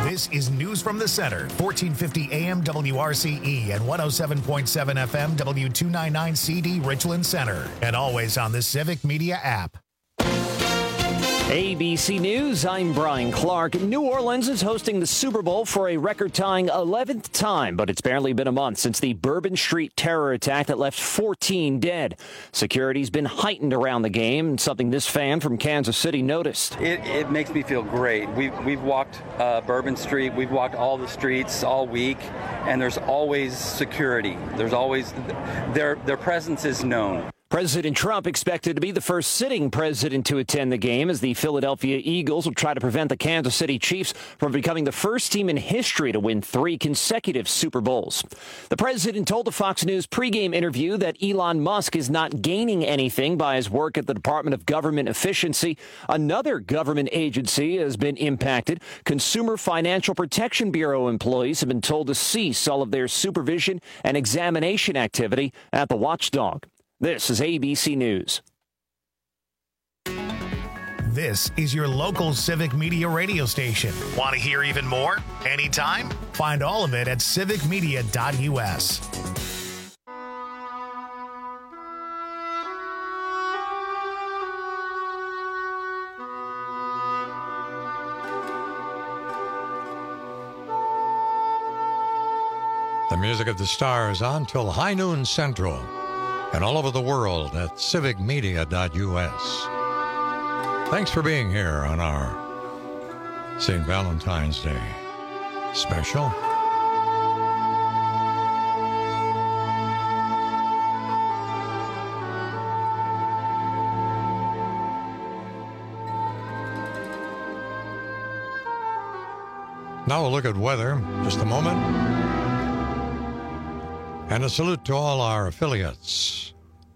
This is News from the Center, 1450 AM WRCE and 107.7 FM W299CD Richland Center, and always on the Civic Media app. ABC News, I'm Brian Clark. New Orleans is hosting the Super Bowl for a record-tying 11th time, but it's barely been a month since the Bourbon Street terror attack that left 14 dead. Security's been heightened around the game, something this fan from Kansas City noticed. It makes me feel great. We've walked Bourbon Street, we've walked all the streets all week, and there's always security. There's always, their presence is known. President Trump expected to be the first sitting president to attend the game, as the Philadelphia Eagles will try to prevent the Kansas City Chiefs from becoming the first team in history to win 3 consecutive Super Bowls. The president told a Fox News pregame interview that Elon Musk is not gaining anything by his work at the Department of Government Efficiency. Another government agency has been impacted. Consumer Financial Protection Bureau employees have been told to cease all of their supervision and examination activity at the watchdog. This is ABC News. This is your local Civic Media radio station. Want to hear even more? Anytime? Find all of it at civicmedia.us. The music of the stars on till high noon central. And all over the world at civicmedia.us. Thanks for being here on our St. Valentine's Day special. Now we'll look at weather just a moment. And a salute to all our affiliates.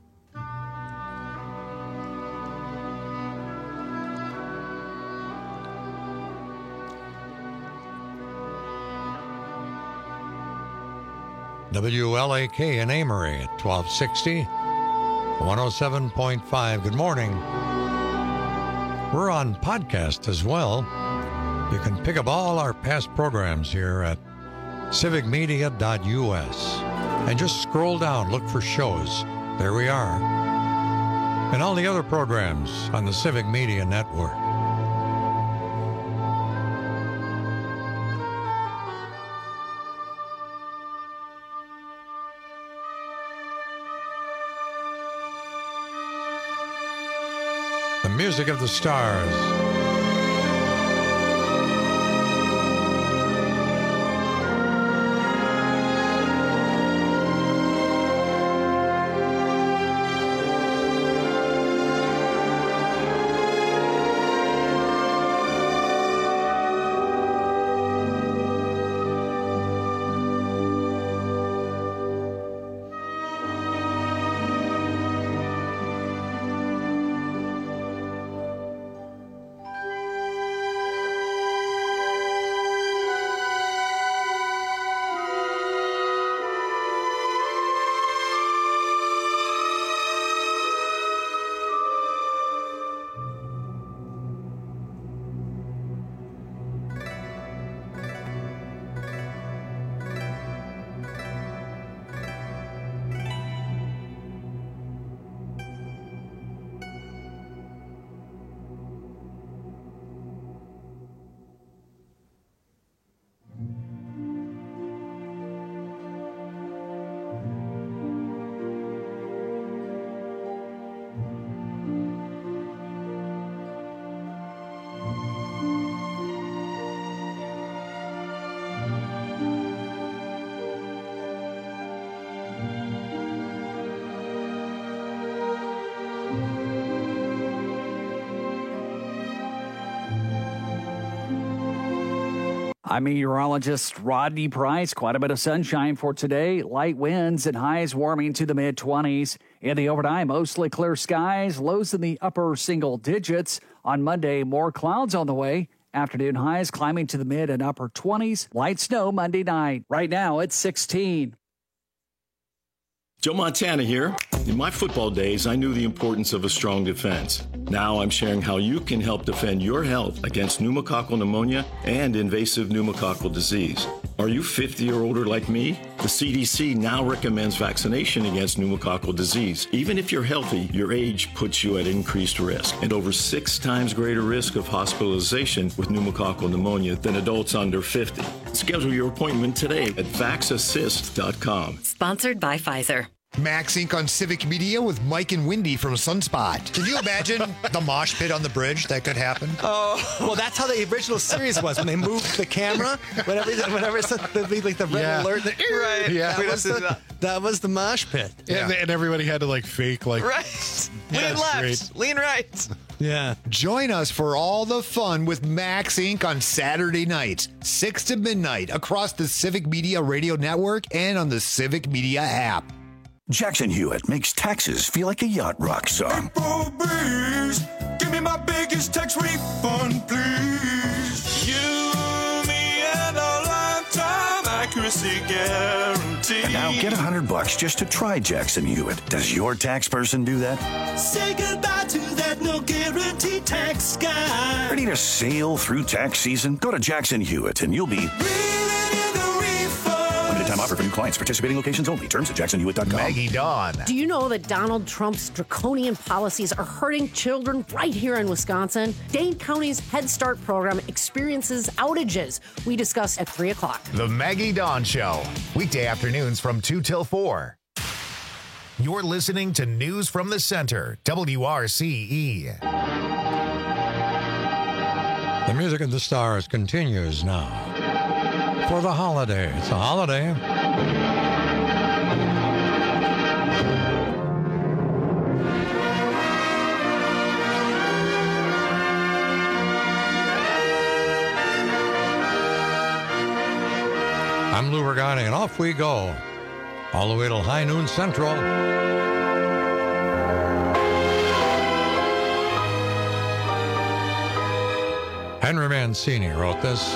WLAK in Amory at 1260, 107.5. Good morning. We're on podcast as well. You can pick up all our past programs here at civicmedia.us. And just scroll down, look for shows. There we are. And all the other programs on the Civic Media Network. The music of the stars. I'm meteorologist Rodney Price. Quite a bit of sunshine for today. Light winds and highs warming to the mid-20s. In the overnight, mostly clear skies. Lows in the upper single digits. On Monday, more clouds on the way. Afternoon highs climbing to the mid and upper 20s. Light snow Monday night. Right now, it's 16. Joe Montana here. In my football days, I knew the importance of a strong defense. Now I'm sharing how you can help defend your health against pneumococcal pneumonia and invasive pneumococcal disease. Are you 50 or older like me? The CDC now recommends vaccination against pneumococcal disease. Even if you're healthy, your age puts you at increased risk and over 6 times greater risk of hospitalization with pneumococcal pneumonia than adults under 50. Schedule your appointment today at vaxassist.com. Sponsored by Pfizer. Max Inc. on Civic Media with Mike and Wendy from Sunspot. Can you imagine the mosh pit on the bridge that could happen? Oh, well, that's how the original series was when they moved the camera. Whenever it's like the red alert. Right. Yeah. That was the mosh pit. Yeah. And everybody had to like fake like. Right. Lean left. Lean right. Yeah. Join us for all the fun with Max Inc. on Saturday nights, 6 to midnight, across the Civic Media Radio Network and on the Civic Media app. Jackson Hewitt makes taxes feel like a yacht rock song. April breeze, give me my biggest tax refund, please. You, me, and a lifetime accuracy guarantee. And now get $100 just to try Jackson Hewitt. Does your tax person do that? Say goodbye to that no guarantee tax guy. Ready to sail through tax season? Go to Jackson Hewitt and you'll be... Limited time offer for new clients. Participating locations only. Terms at jacksonhewitt.com. Maggie Dawn. Do you know that Donald Trump's draconian policies are hurting children right here in Wisconsin? Dane County's Head Start program experiences outages. We discuss at 3 o'clock. The Maggie Dawn Show. Weekday afternoons from 2 till 4. You're listening to News from the Center, WRCE. The Music of the Stars continues now. For the holiday. It's a holiday. I'm Lou Regani, and off we go. All the way till high noon central. Henry Mancini wrote this.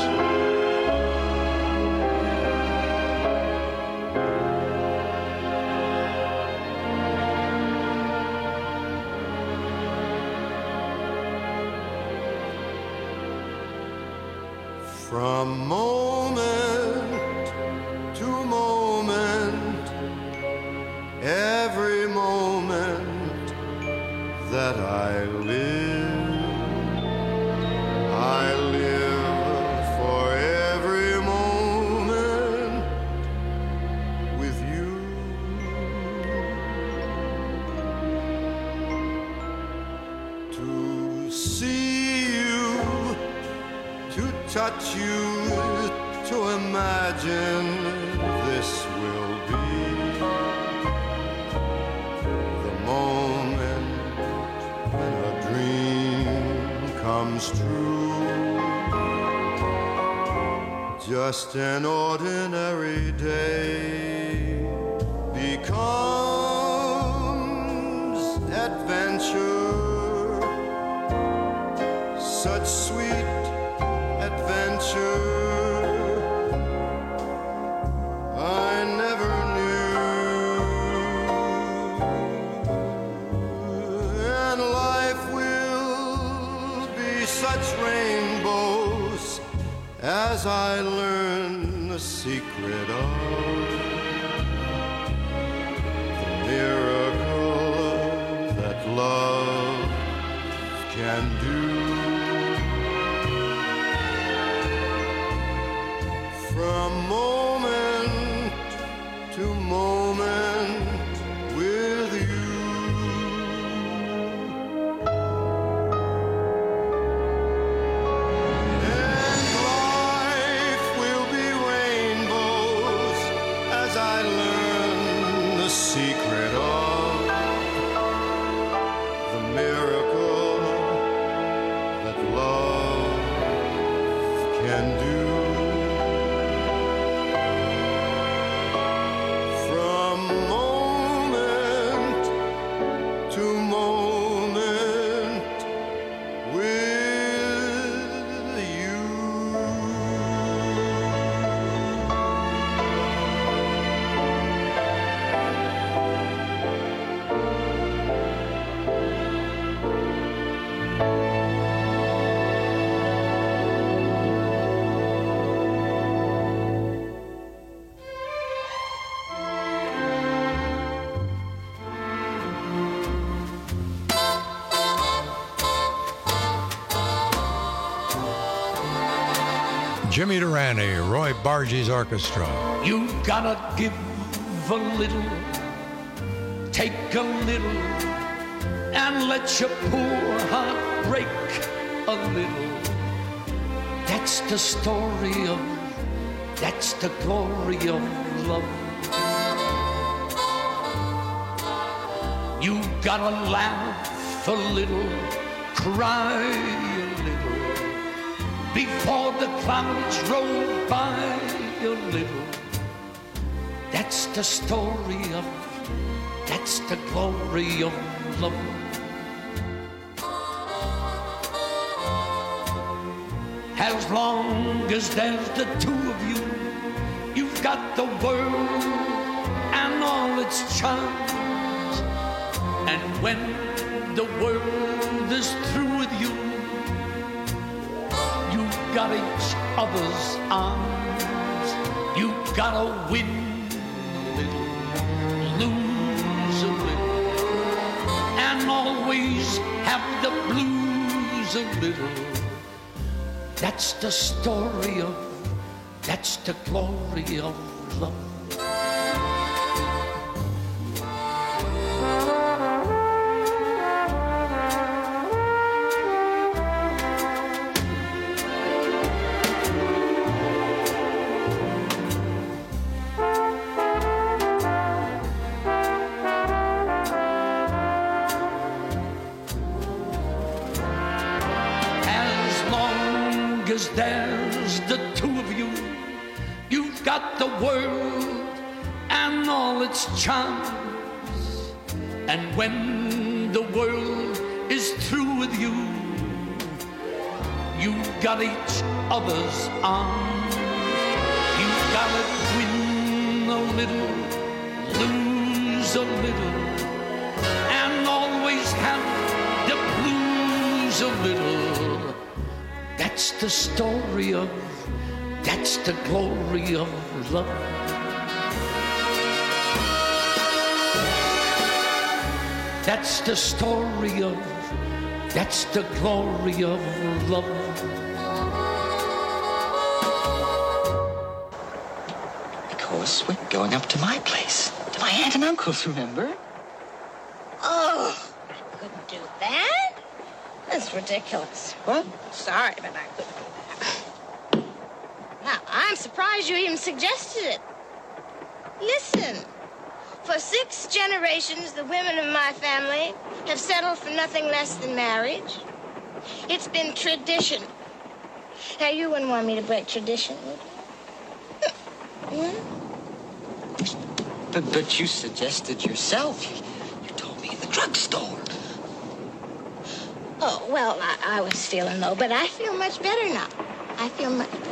From moment to moment, every moment that I live for every moment with you. To see you, to touch you, to imagine this will be the moment when a dream comes true. Just an ordinary day becomes adventure. Such sweet adventure I never knew, and life will be such rainbows as I learn the secret of the miracle that love can do. From moment to moment with you. And life will be rainbows as I learn the secret of the miracle that love can do. From Jimmy Durante, Roy Bargie's orchestra. You gotta give a little, take a little, and let your poor heart break a little. That's the story of, that's the glory of love. You gotta laugh a little, cry a little, before the clouds roll by a little. That's the story of, that's the glory of love. As long as there's the two of you, you've got the world and all its charms. And when the world is through with you, you've got each other's arms. You've gotta win a little, lose a little, and always have the blues a little. That's the story of, that's the glory of love. As there's the two of you, you've got the world and all its charms. And when the world is through with you, you've got each other's arms. You've got to win a little, lose a little, and always have the blues a little. That's the story of, that's the glory of love. That's the story of, that's the glory of love. Because we're going up to my place, to my aunt and uncle's, remember? Oh, I couldn't do that. That's ridiculous. What? Sorry, but I couldn't do that. Now, I'm surprised you even suggested it. Listen, for 6 generations, the women of my family have settled for nothing less than marriage. It's been tradition. Now, you wouldn't want me to break tradition, would you? But you suggested yourself. You told me in the drugstore. Oh, well, I was feeling low, but I feel much better now. I feel much better.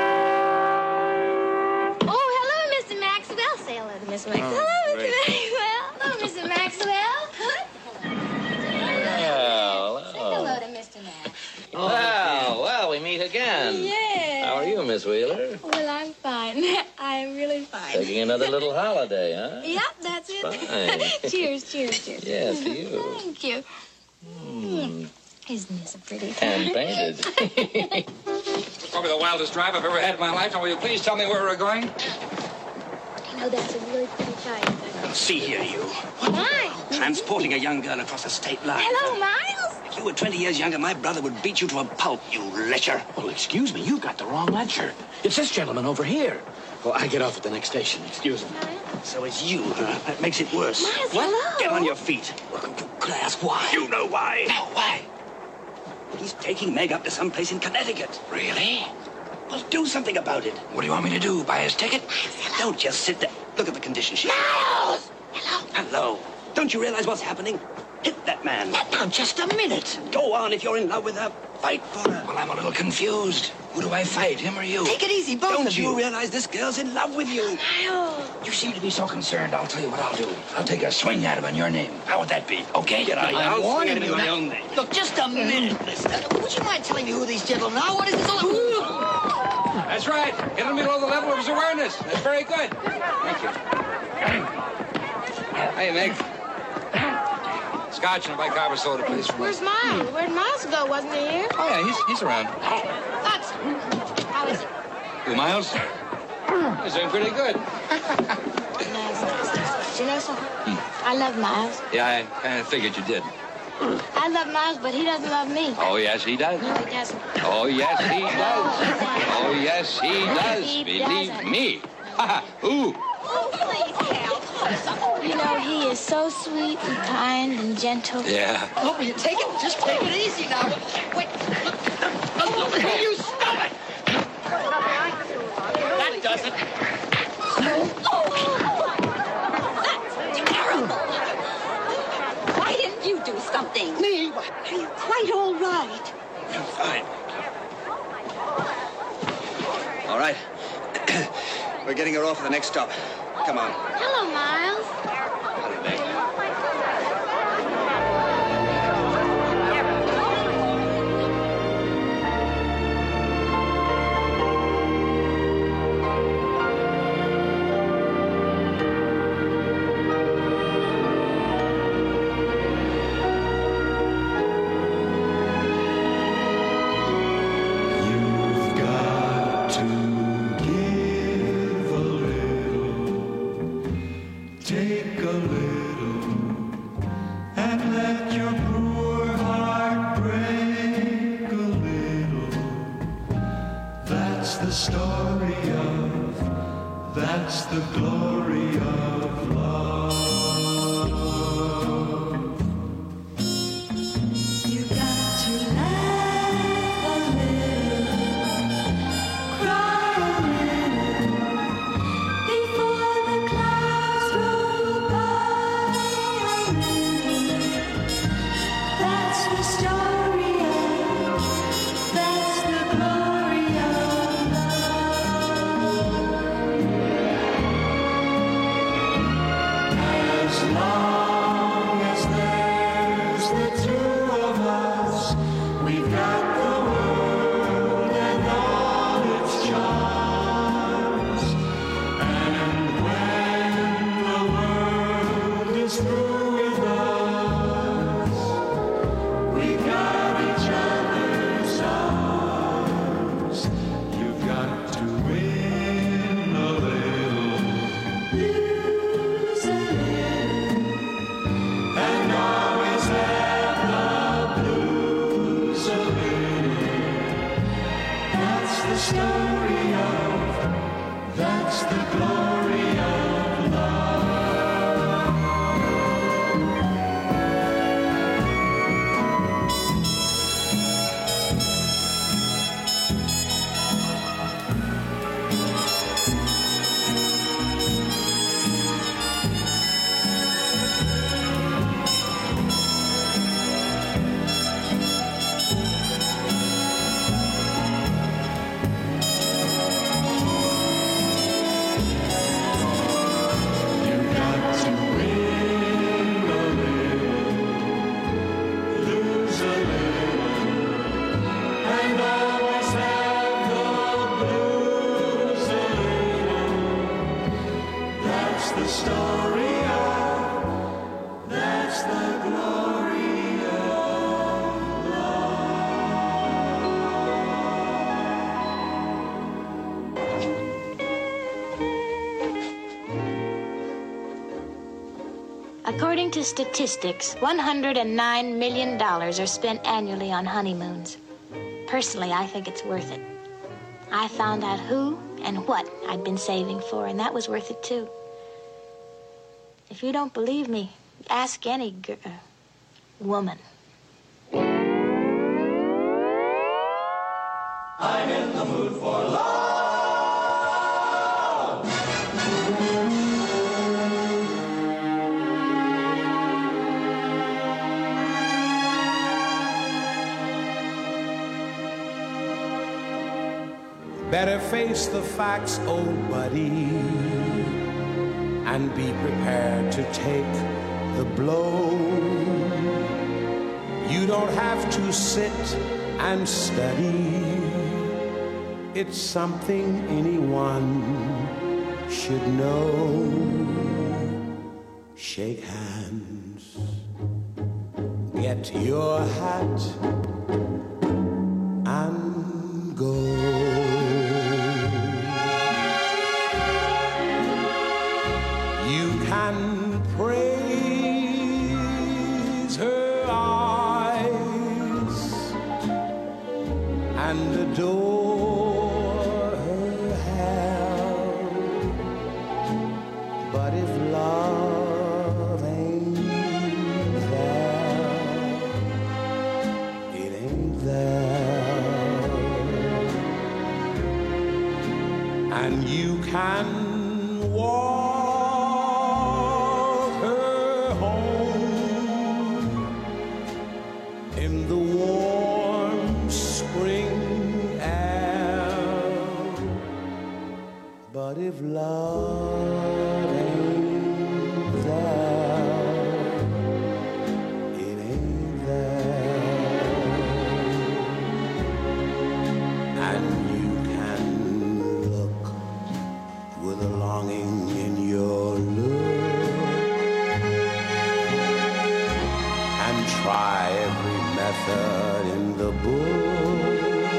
Oh, hello, Mr. Maxwell. Say hello to Miss Maxwell. Hello, Mr. Maxwell. Hello, Mr. Maxwell. Hello. Say hello to Mr. Max. Well, we meet again. Yeah. How are you, Miss Wheeler? Well, I'm fine. I'm really fine. Taking another little holiday, huh? Yep, that's it. Fine. Cheers, cheers, cheers. Yes, to you. Thank you. Isn't this a pretty Hand painted. Probably the wildest drive I've ever had in my life. Now, will you please tell me where we're going? You know, that's a really pretty child. See here, you. Why? Transporting a young girl across the state line. Hello, Miles. If you were 20 years younger, my brother would beat you to a pulp, you lecher. Well, excuse me, you got the wrong lecture. It's this gentleman over here. Well, I get off at the next station. Excuse me. So it's you, huh? That makes it worse. Miles, What? hello. Get on your feet. Could I ask why? You know why. No, why? He's taking Meg up to some place in Connecticut. Really? Well, do something about it. What do you want me to do? Buy his ticket? Don't just sit there. Look at the condition she's in. Miles. Hello. Hello. Don't you realize what's happening? Hit that man. Now, just a minute. Go on if you're in love with her. Fight for her. Well, I'm a little confused. Who do I fight, him or you? Take it easy, both of you. Don't you realize this girl's in love with you? Miles. You seem to be so concerned. I'll tell you what I'll do. I'll take a swing at him in your name. How would that be? Okay? Get out of here. I'm I'll swing at warning him in you my now. own name. Look, just a minute, mister. Would you mind telling me who these gentlemen are? What is this all about? That's right. Get him below the level of his awareness. That's very good. Thank you. Hey, Meg. Scotch and a bicarb soda, please. Where's Miles? Where'd Miles go? Wasn't he here? Oh, yeah, he's around. Hudson, how is it? Who, Miles? He's doing pretty good. You know something? I love Miles. Yeah, I kind of figured you did. I love Miles, but he doesn't love me. Oh, yes, he does. No, he doesn't. Oh, yes, he does. Oh, yes, he does. He Believe doesn't. me. Ooh. Oh, please, Hal. You know, he is so sweet and kind and gentle. Yeah. Oh, you take it? Just take it easy now. Wait. Look, you stop it. That does it. That's terrible. Why didn't you do something? Me? Are you quite all right? I'm fine. All right. We're getting her off at the next stop. Come on. Hello, Miles. Hello, Meg. That's the glory of love. You got to laugh a little, cry a little, before the clouds roll by a little. That's the story of, that's the glory of As long as there's the two of us, we've got the world and all its charms. And when the world is through with us, we've got each other's arms. You've got to win a little, lose a little. and always have the blues a little. That's the story of, that's the glory of love. You've got to win a little, lose a little, and always have the blues a little. That's the story of, that's the glory of According to statistics, $109 million are spent annually on honeymoons. Personally, I think it's worth it. I found out who and what I'd been saving for, and that was worth it too. If you don't believe me, ask any woman. I'm in the mood for love. Better face the facts, old buddy, and be prepared to take the blow. You don't have to sit and study. It's something anyone should know. Shake hands. Get your hat and go. and you can walk her home in the warm spring air. But if love ain't there, it ain't there. And you can look with a longing in your look and try every method in the book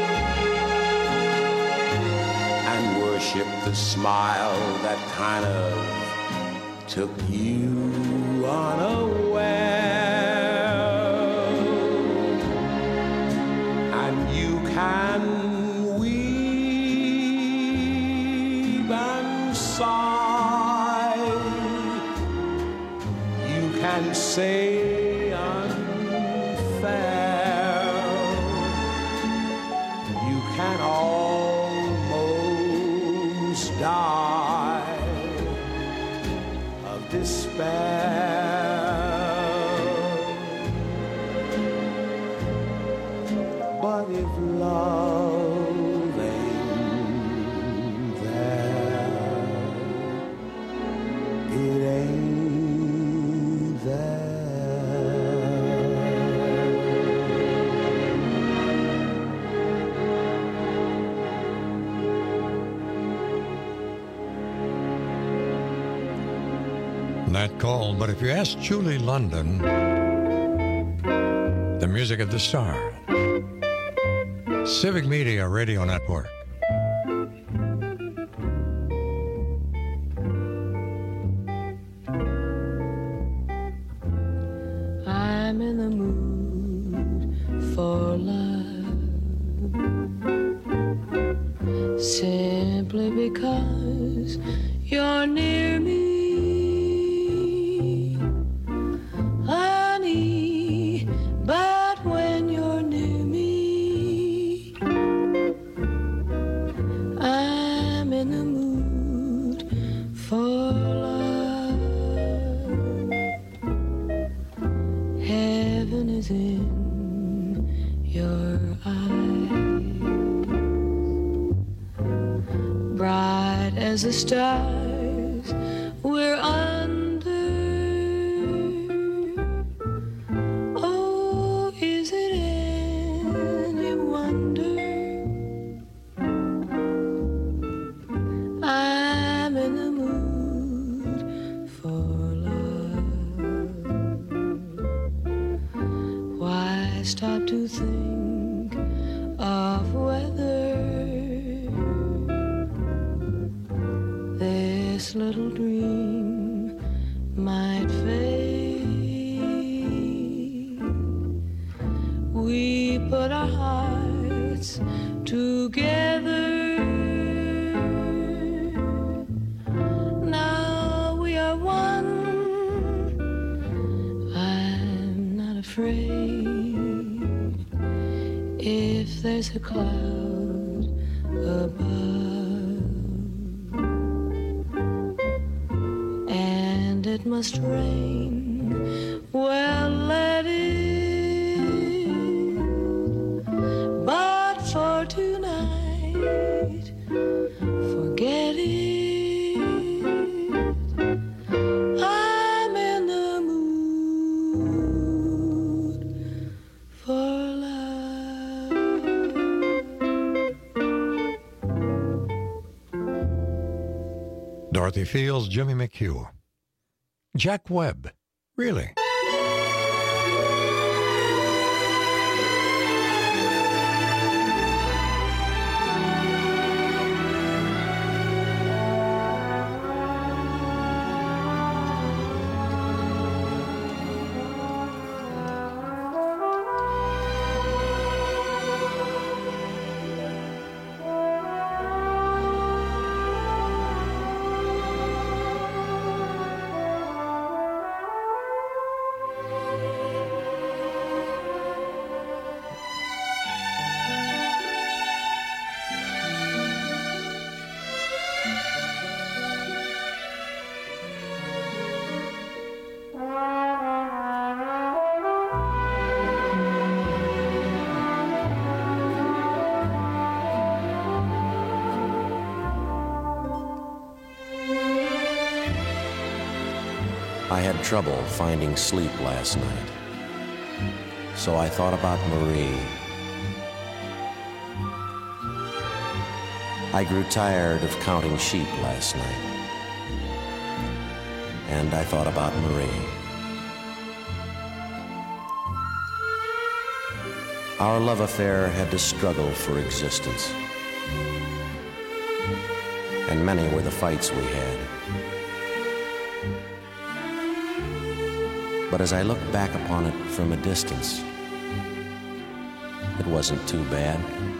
and worship the smile that kind of took you unaware. And you can weep and sigh. You can say unfair. You can almost die of despair. But if love ain't there, it ain't there. Nat Cole, but if you ask Julie London, the music of the star. Civic Media Radio Network. I'm in the mood for love, simply because you're near me, honey. But when you're near me, I'm in the mood for love. Heaven is in your eyes, bright as the stars we're under. Oh, is it any wonder I'm in the mood for love? Why stop to think of whether this little dream might fade? We put our hearts together. Now we are one. I'm not afraid if there's a cloud above, and it must rain. Well, let it. But for tonight, forget it. I'm in the mood for love. Dorothy Fields, Jimmy McHugh. Jack Webb. Really? I had trouble finding sleep last night. So I thought about Marie. I grew tired of counting sheep last night. And I thought about Marie. Our love affair had to struggle for existence. And many were the fights we had. But as I look back upon it from a distance, it wasn't too bad.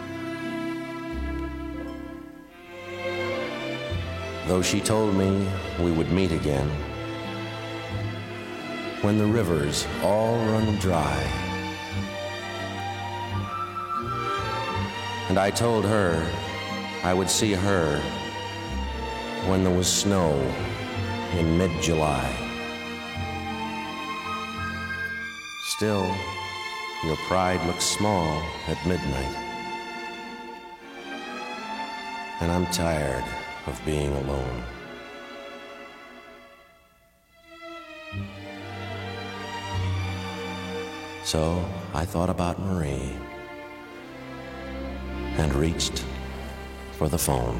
Though she told me we would meet again when the rivers all run dry. And I told her I would see her when there was snow in mid-July. Still, your pride looks small at midnight. And I'm tired of being alone. So I thought about Marie and reached for the phone.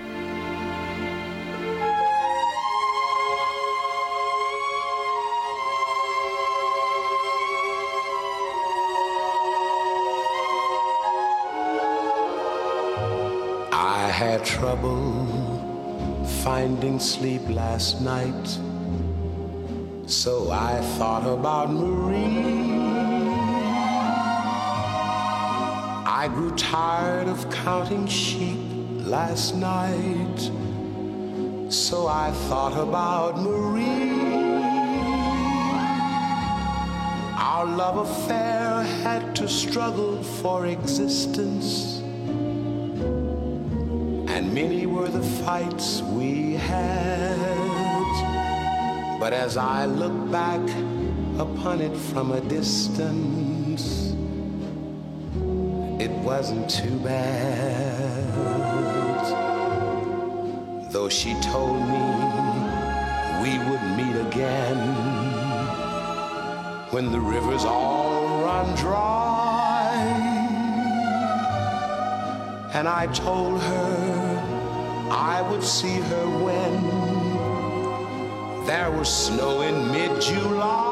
I had trouble finding sleep last night, so I thought about Marie. I grew tired of counting sheep last night, so I thought about Marie. Our love affair had to struggle for existence, and many were the fights we had. But as I look back upon it from a distance, it wasn't too bad. Though she told me we would meet again when the rivers all run dry. And I told her I would see her when there was snow in mid-July.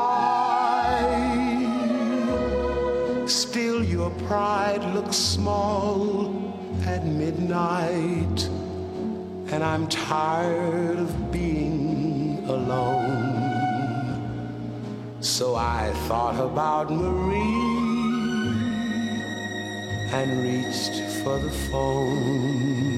Still your pride looks small at midnight, and I'm tired of being alone. So I thought about Marie and reached for the phone.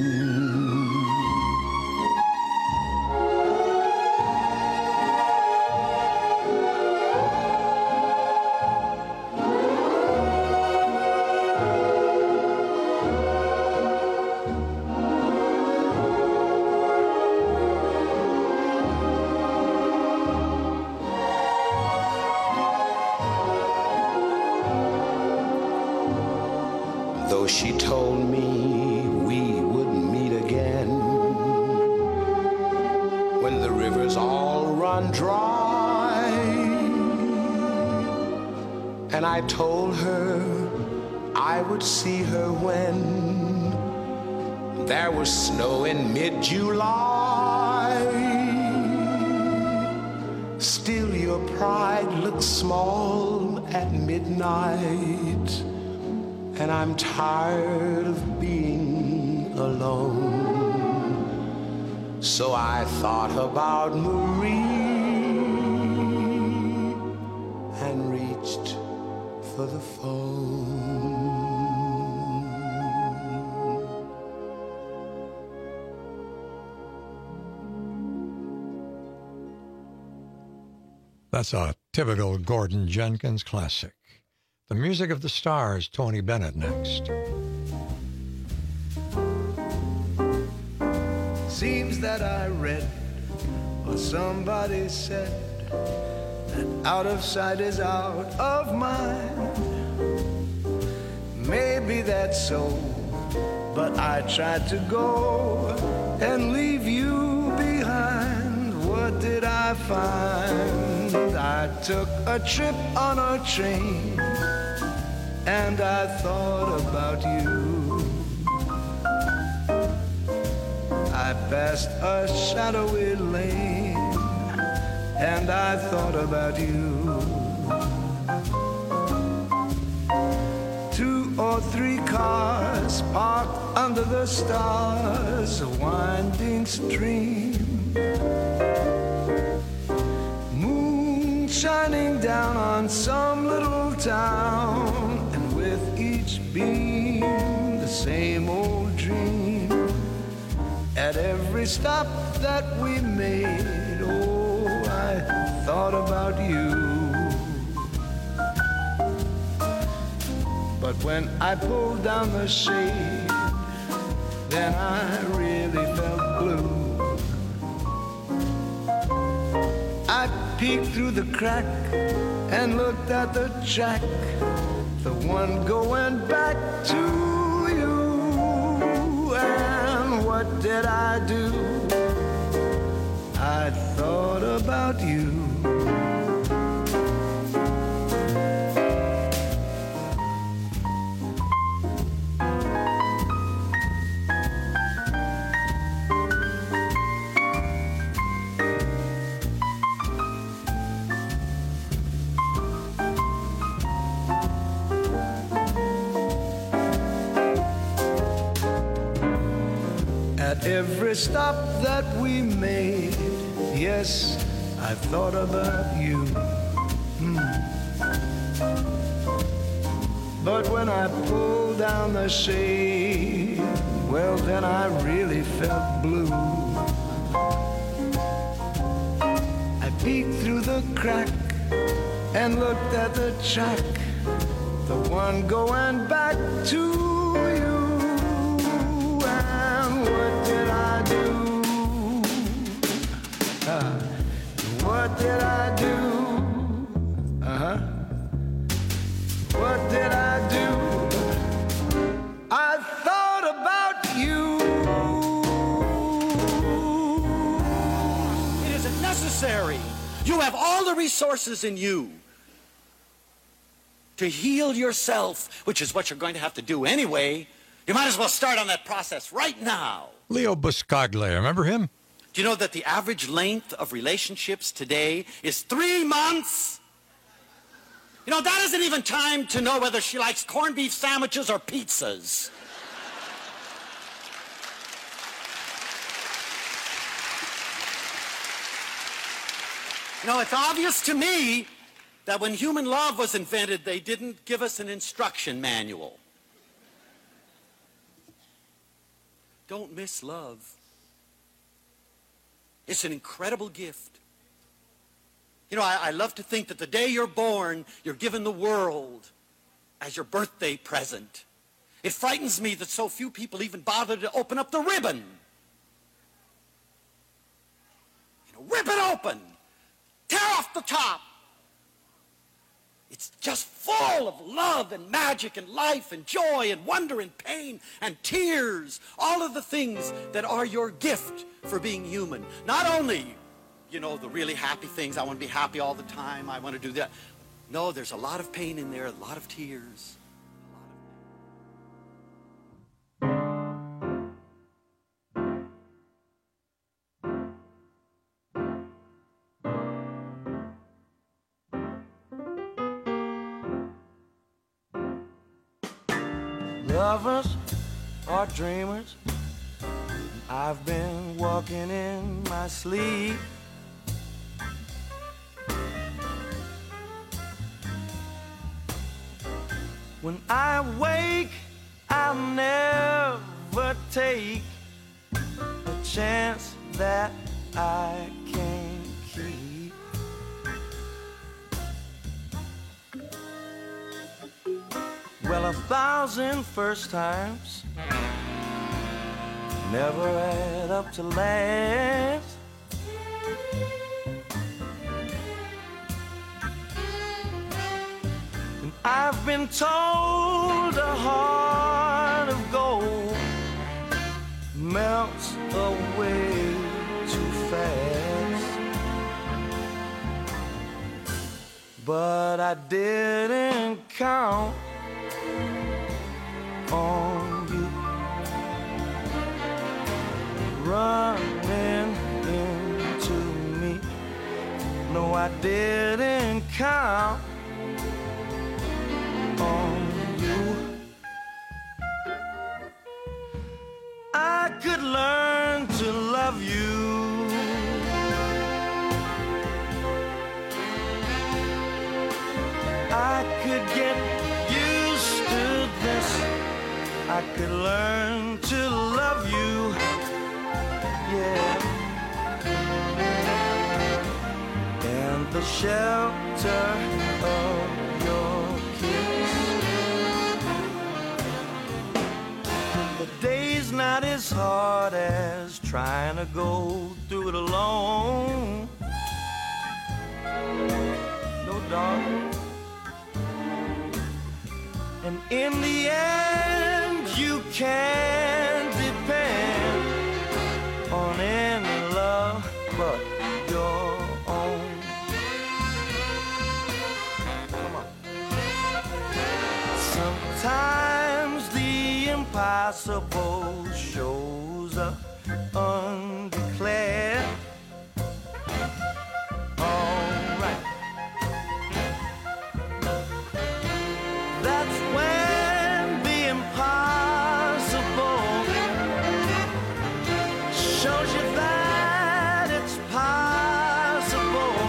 Though she told me we would meet again when the rivers all run dry. And I told her I would see her when there was snow in mid-July. Still your pride looks small at midnight, and I'm tired of being alone. So I thought about Marie and reached for the phone. That's a typical Gordon Jenkins classic. The Music of the Stars, Tony Bennett next. Seems that I read or somebody said that out of sight is out of mind. Maybe that's so, but I tried to go and leave you behind. What did I I find I took a trip on a train and I thought about you. I passed a shadowy lane and I thought about you. 2 or 3 cars parked under the stars, a winding stream, moon shining down on some little town, and with each beam the same old dream. At every stop that we made, oh, I thought about you. But when I pulled down the shade, then I really felt blue. I peeked through the crack and looked at the track, the one going back to you. And what did I do? I thought about you. At every stop that we made, yes, I thought about you. But when I pulled down the shade, well, then I really felt blue. I peeked through the crack and looked at the track, the one going back to you. What did I do? What did I do? What did I do? I thought about you. It isn't necessary. You have all the resources in you to heal yourself, which is what you're going to have to do anyway. You might as well start on that process right now. Leo Buscaglia, remember him? Do you know that the average length of relationships today is 3 months? You know, that isn't even time to know whether she likes corned beef sandwiches or pizzas. You know, it's obvious to me that when human love was invented, they didn't give us an instruction manual. Don't miss love. It's an incredible gift. You know, I love to think that the day you're born, you're given the world as your birthday present. It frightens me that so few people even bother to open up the ribbon. You know, rip it open. Tear off the top. It's just full of love and magic and life and joy and wonder and pain and tears. All of the things that are your gift for being human. Not only, you know, the really happy things. I want to be happy all the time. I want to do that. No, there's a lot of pain in there, a lot of tears. Lovers are dreamers. I've been walking in my sleep. When I wake, I'll never take a chance that I can't keep. Well, 1,000 first times never add up to last. And I've been told a heart of gold melts away too fast. but I didn't count on you running into me. No, I didn't count on you. I could learn to love you. I could get used to this. I could learn to love you. Yeah. And the shelter of your kiss. The day's not as hard as trying to go through it alone. No, darling. And in the end, you can depend on any love but your own. Come on. Sometimes the impossible shows up undeclared. All right. That's when the impossible shows you that it's possible.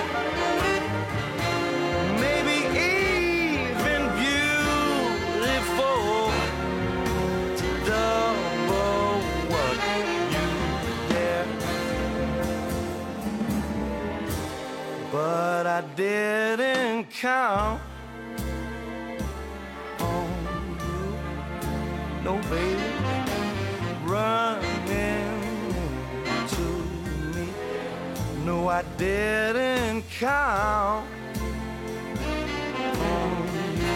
Maybe even beautiful to double what you dare. But I didn't count. No, baby, running to me. No, I didn't count on you.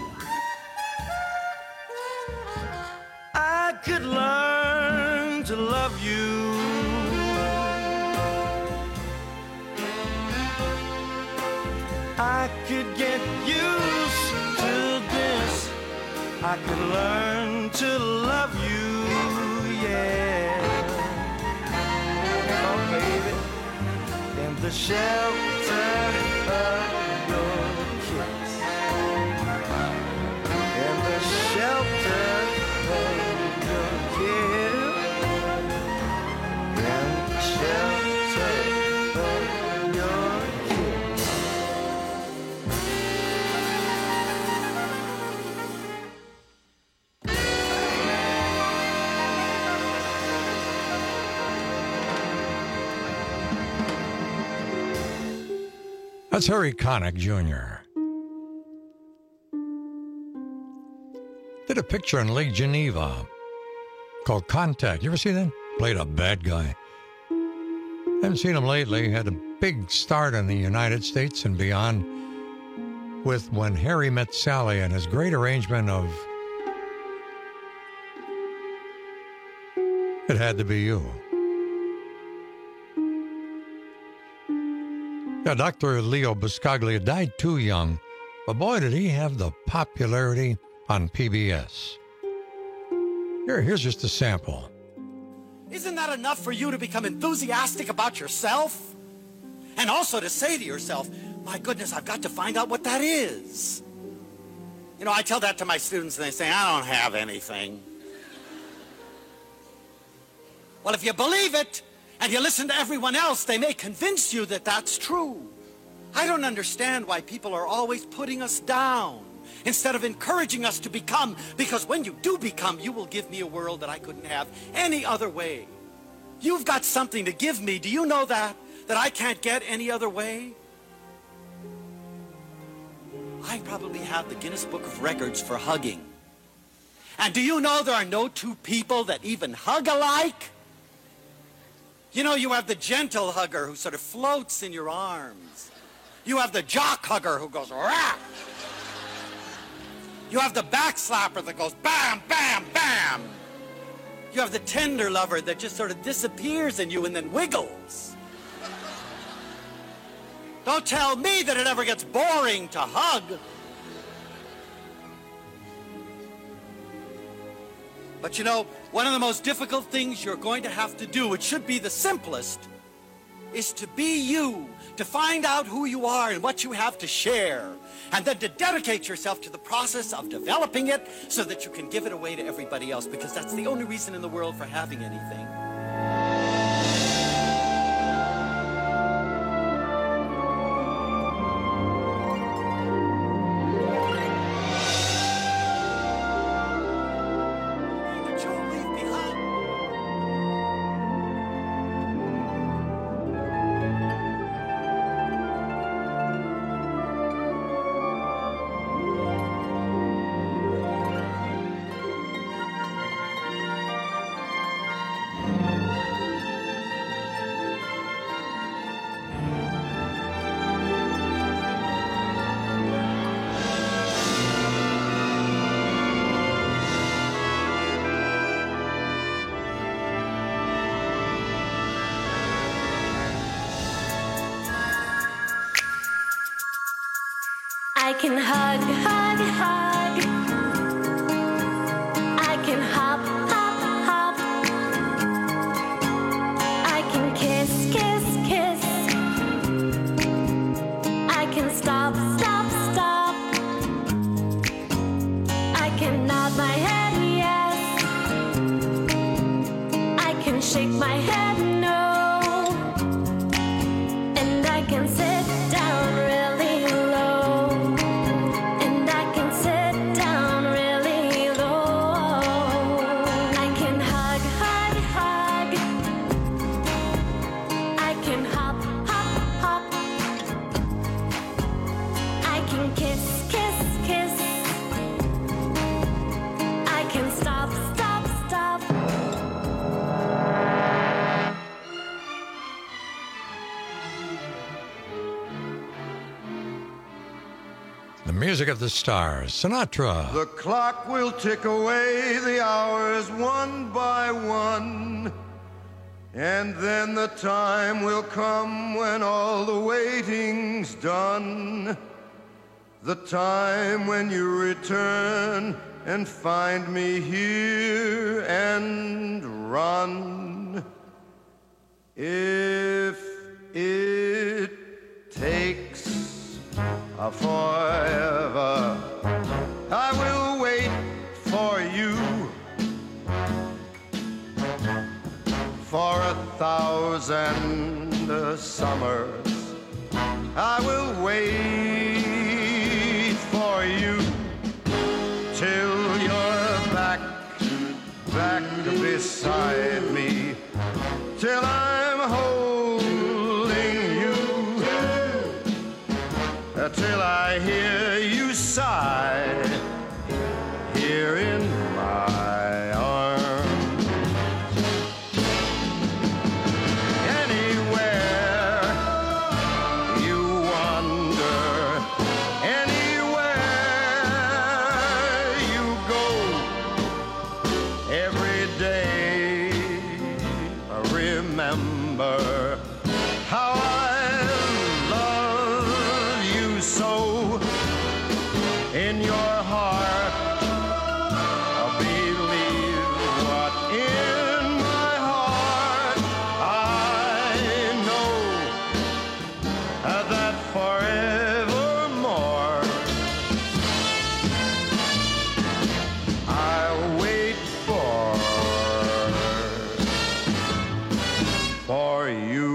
I could learn to love you. I could get used to this. I could learn to love you, yeah. Oh, baby, in the shelter of your kiss. In the shelter of your kiss. In the shelter of your kiss. That's Harry Connick Jr. Did a picture in Lake Geneva called Contact. You ever see that? Played a bad guy. Haven't seen him lately. Had a big start in the United States and beyond with When Harry Met Sally and his great arrangement of It Had to Be You. Yeah, Dr. Leo Buscaglia died too young, but boy, did he have the popularity on PBS. Here's just a sample. Isn't that enough for you to become enthusiastic about yourself? And also to say to yourself, my goodness, I've got to find out what that is. You know, I tell that to my students and they say, I don't have anything. Well, if you believe it, and you listen to everyone else, they may convince you that that's true. I don't understand why people are always putting us down instead of encouraging us to become, because when you do become, you will give me a world that I couldn't have any other way. You've got something to give me. Do you know that? That I can't get any other way? I probably have the Guinness Book of Records for hugging. And do you know there are no two people that even hug alike? You know, you have the gentle hugger who sort of floats in your arms. You have the jock hugger who goes, rah! You have the back slapper that goes, bam, bam, bam! You have the tender lover that just sort of disappears in you and then wiggles. Don't tell me that it ever gets boring to hug. But you know, one of the most difficult things you're going to have to do, it should be the simplest, is to be you, to find out who you are and what you have to share, and then to dedicate yourself to the process of developing it so that you can give it away to everybody else, because that's the only reason in the world for having anything. I can hug, hug, hug. I can hop, hop, hop. I can kiss, kiss, kiss. I can stop, stop, stop. I can nod my head, yes. I can shake my head, no. And I can sit down really low. And I can sit down really low. I can hug, hug, hug. I can hop, hop, hop. I can kiss, kiss, kiss. I can stop, stop, stop. The music of the stars, Sinatra. The clock will tick away the hours one by one, and then the time will come when all the waiting's done. The time when you return and find me here and run. If it takes a forever, I will wait for you. For 1,000 summers, I will wait for you till you're back beside me, till I'm holding you, till I hear you sigh here in my arms. Anywhere you wander, anywhere you go, every day remember how I love you so. In your heart, believe what in my heart I know, that forevermore I'll wait for you.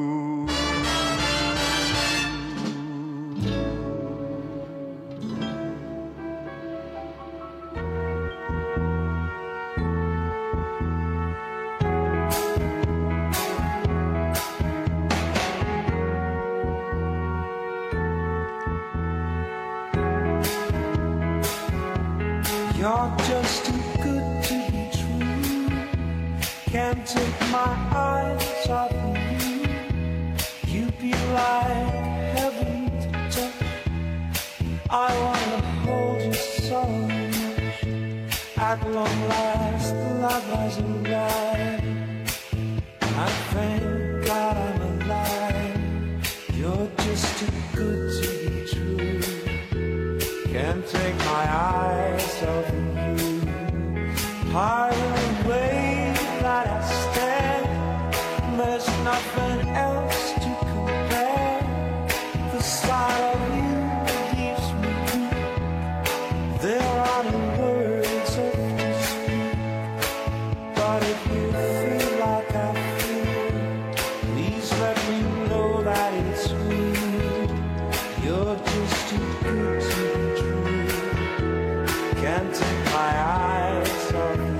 You're just too good to be true. Can't take my eyes off of you. You'd be like heaven to touch. I wanna hold you so much. At long last, the light rising bright. I thank God I'm alive. You're just just too good to be true. Can't take my eyes off of you. Higher away that I stand, there's nothing else to compare. The sight of you gives me hope. There are no words of to speak, but if you feel like I feel, please let me know that it's real. You're just too good to be true. Can't take my eyes off you.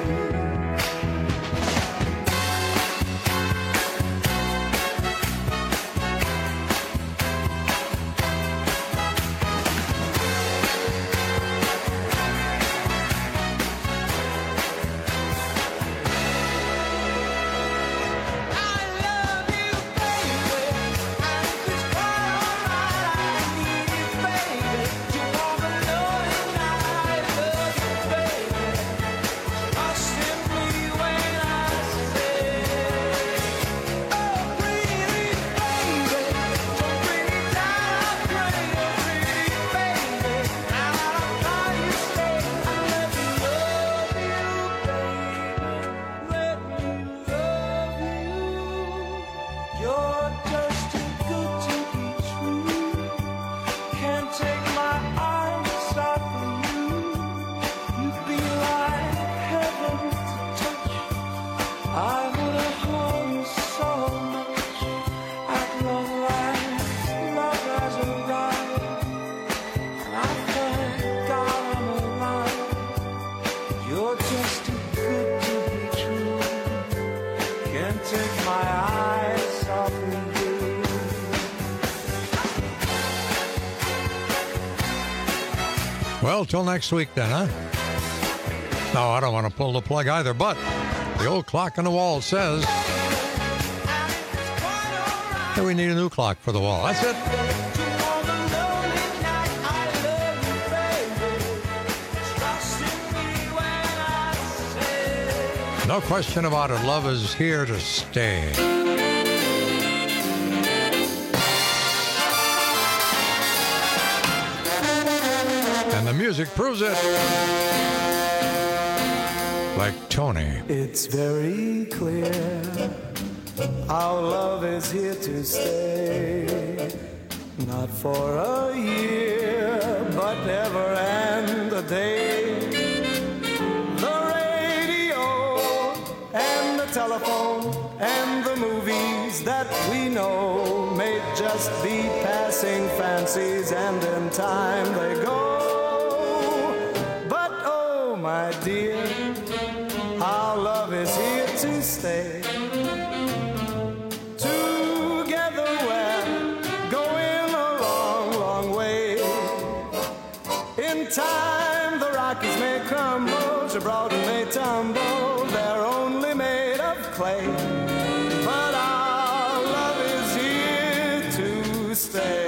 You're just too good to be true. Can't take my eyes off of you. You'd be like heaven to touch. I would have hung you so much. At long last, love has arrived, and I thank God I'm alive. You're just too good to be true. Can't take my eyes off of you. Well, till next week then, huh? No, I don't want to pull the plug either, but the old clock on the wall says that we need a new clock for the wall. That's it. No question about it. Love is here to stay. And the music proves it. Like Tony. It's very clear our love is here to stay. Not for a year, but never end a day. The radio and the telephone and the movies that we know may just be passing fancies, and in time they go. But oh, my dear, our love is here to stay. Together we're going a long, long way. In time the Rockies may crumble, Gibraltar may tumble, they're only made of clay. But our love is here to stay.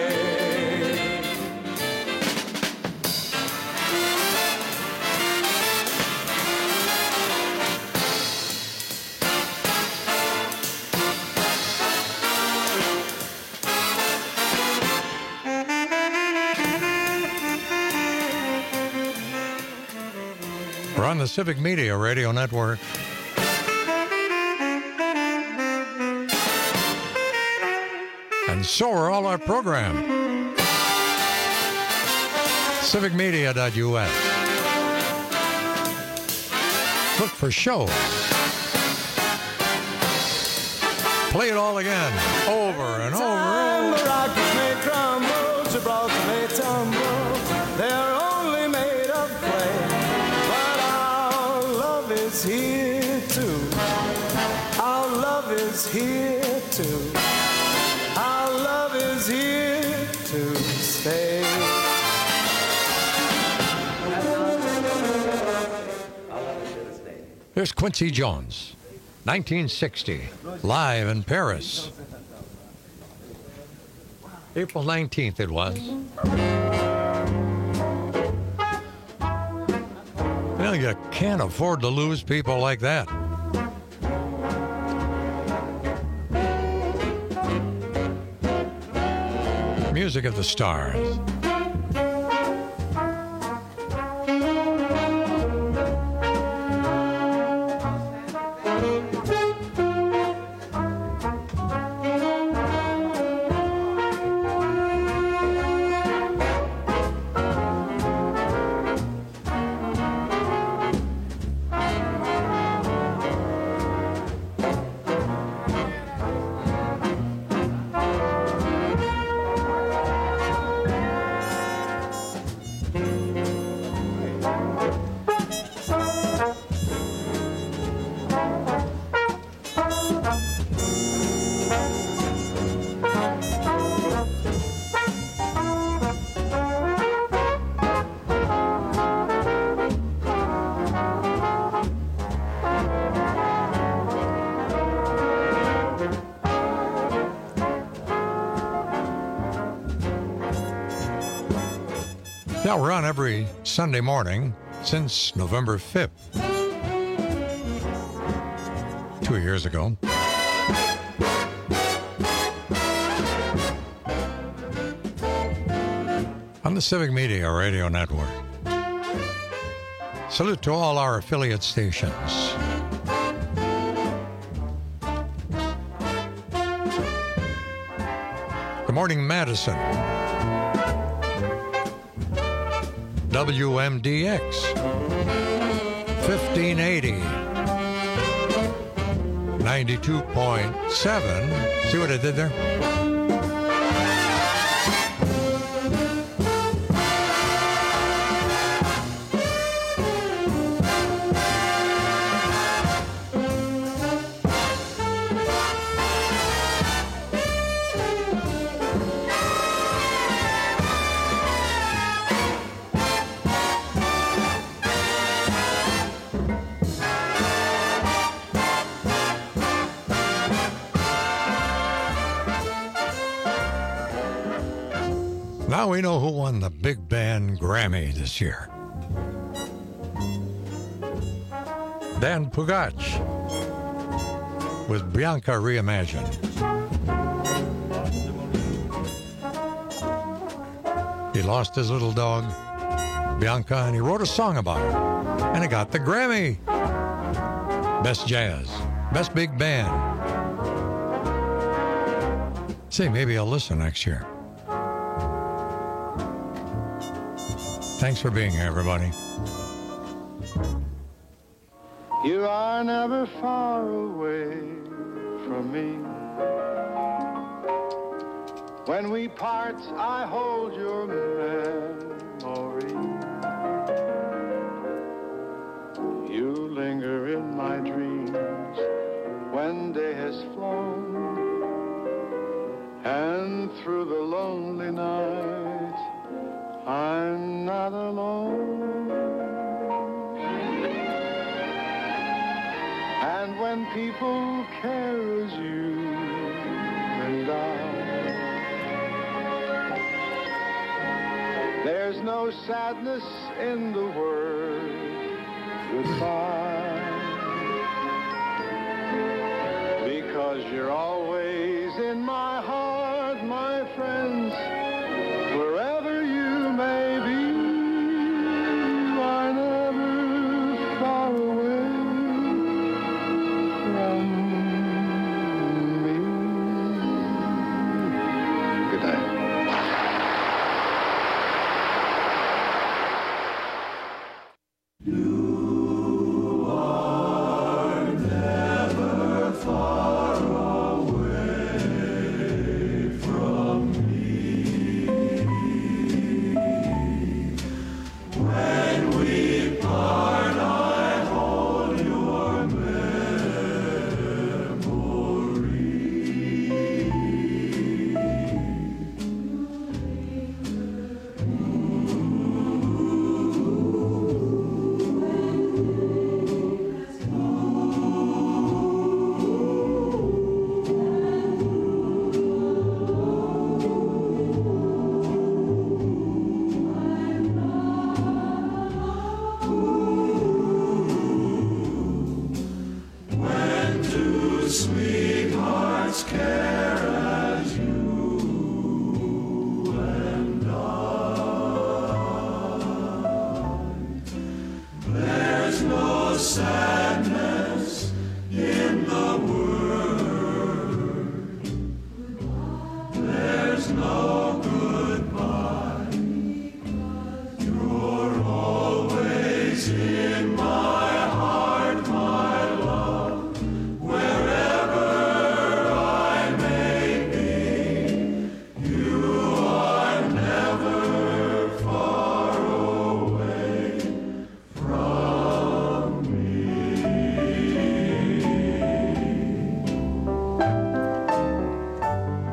We're on the Civic Media Radio Network. And so are all our programs. Civicmedia.us. Look for shows. Play it all again, over and over. The Rockies may crumble, Gibraltar may tumble, they're only made of clay. But our love is here too. Our love is here too. Our love is here to stay. There's Quincy Jones, 1960, live in Paris. April 19th it was. Well, you can't afford to lose people like that. Music of the Stars. Now, we're on every Sunday morning since November 5th, 2 years ago. On the Civic Media Radio Network. Salute to all our affiliate stations. Good morning, Madison. WMDX 1580 92.7. See what I did there? Now we know who won the Big Band Grammy this year. Dan Pugach with Bianca Reimagined. He lost his little dog, Bianca, and he wrote a song about her. And he got the Grammy. Best Jazz, Best Big Band. Say, maybe I'll listen next year. Thanks for being here, everybody. You are never far away from me. When we part, I hold your memory. You linger in my dreams when day has flown, and through the lonely night I'm not alone. And when people care as you and I, there's no sadness in the word goodbye, because you're always in my heart, my friends, wherever you may be. You are never far away from me. Good night. You are never far away from me.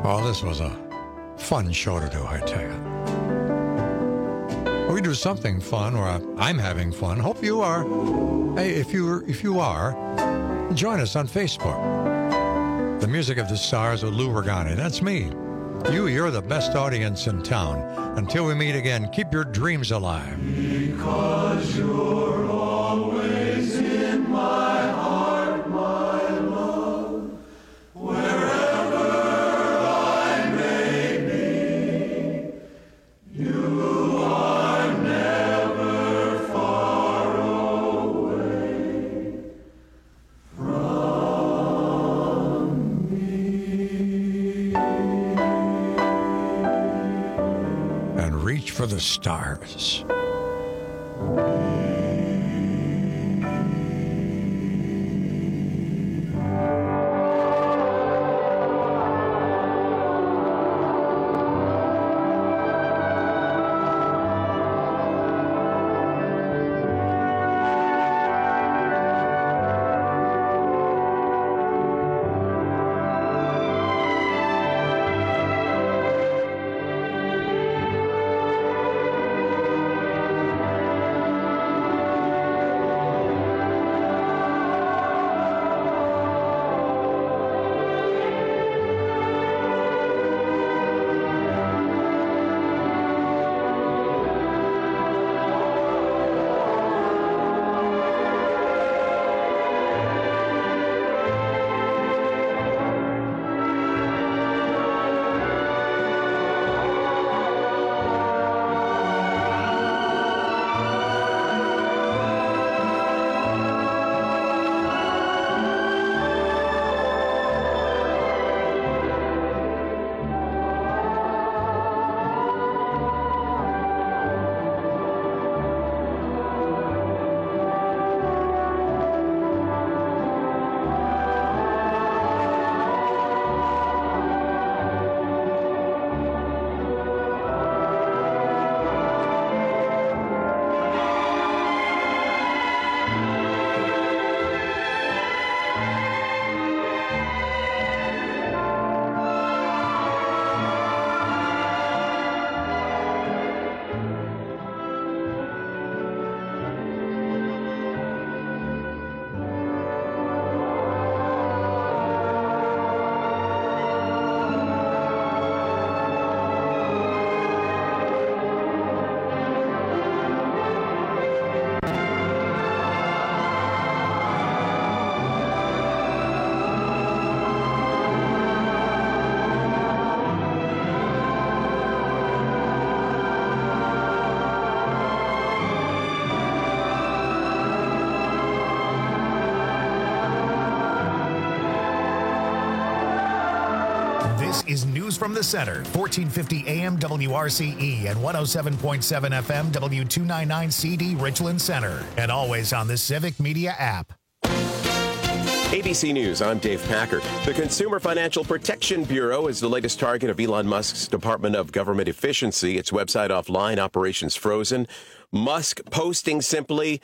Oh, this was a fun show to do, I tell you. We do something fun, or I'm having fun. Hope you are. Hey, if you are, join us on Facebook. The Music of the Stars with Lou Regani. That's me. You're the best audience in town. Until we meet again, keep your dreams alive. Because you're always in my heart, my love, wherever I may be, you are never far away from me. And reach for the stars. This is News from the Center, 1450 AM WRCE and 107.7 FM W299 CD Richland Center, and always on the Civic Media app. ABC News, I'm Dave Packer. The Consumer Financial Protection Bureau is the latest target of Elon Musk's Department of Government Efficiency. Its website offline, operations frozen. Musk posting simply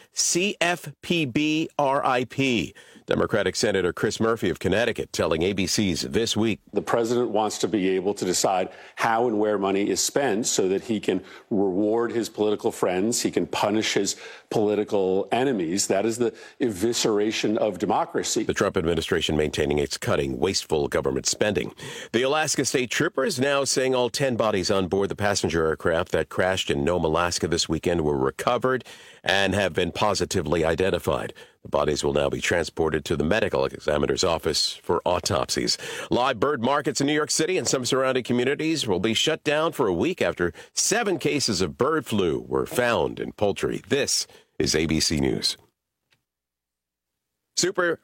CFPB RIP. Democratic Senator Chris Murphy of Connecticut telling ABC's This Week. The president wants to be able to decide how and where money is spent so that he can reward his political friends, he can punish his political enemies. That is the evisceration of democracy. The Trump administration maintaining it's cutting wasteful government spending. The Alaska State Troopers now saying all 10 bodies on board the passenger aircraft that crashed in Nome, Alaska this weekend were recovered and have been positively identified. The bodies will now be transported to the medical examiner's office for autopsies. Live bird markets in New York City and some surrounding communities will be shut down for a week after 7 cases of bird flu were found in poultry. This is ABC News. Super